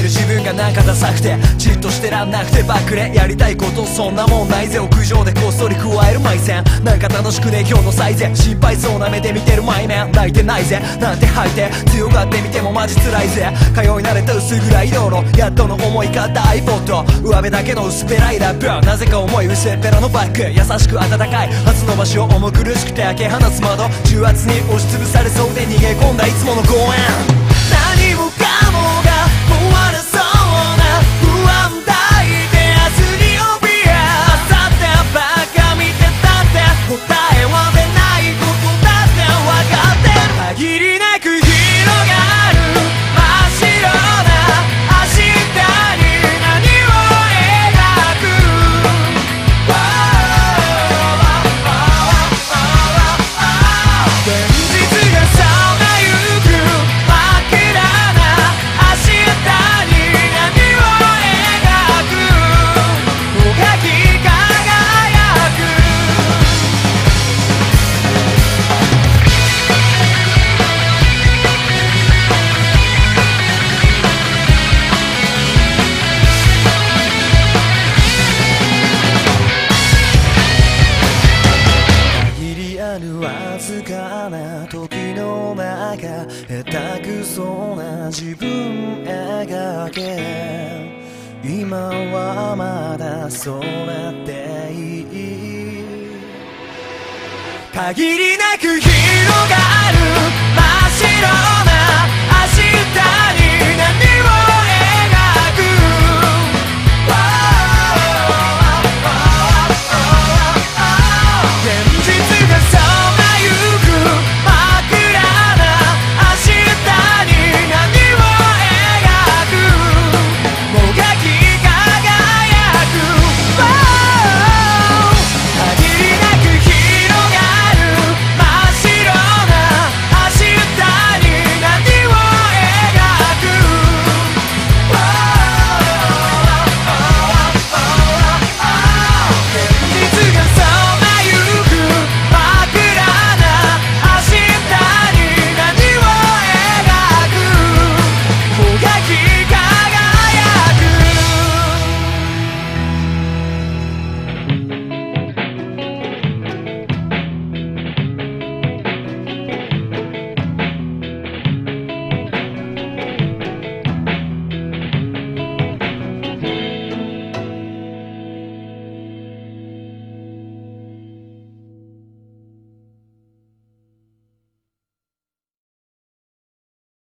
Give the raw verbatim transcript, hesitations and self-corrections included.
る自分がなんかダサくてじっとしてらんなくてバックレやりたいことそんなもんないぜ。屋上でこっそり加える埋線なんか楽しくね今日の最善。心配そうな目で見てる前面泣いてないぜなんて吐いて強がってみてもマジ辛いぜ。通い慣れた薄暗い道路やっとの思いかった iPod 上辺だけの薄っぺらいラップなぜか重い薄っぺらのバッグ優しく温かい初の場所重苦しくて開け放つ窓重圧に押しつぶされそうで逃げ込んだいつもの公園。何もかもが壊れそうな不安抱いて明日に怯えあさってばっか見てたって答えは出ないことだって分かってる。限りなく広がる真っ白な明日に何を描く現実がさまゆく真っ暗な明日に何を描くもがき輝く限りあるわずかな時の中下手くそな自分描け今はまだそうなっていい。限りなく広がる真っ白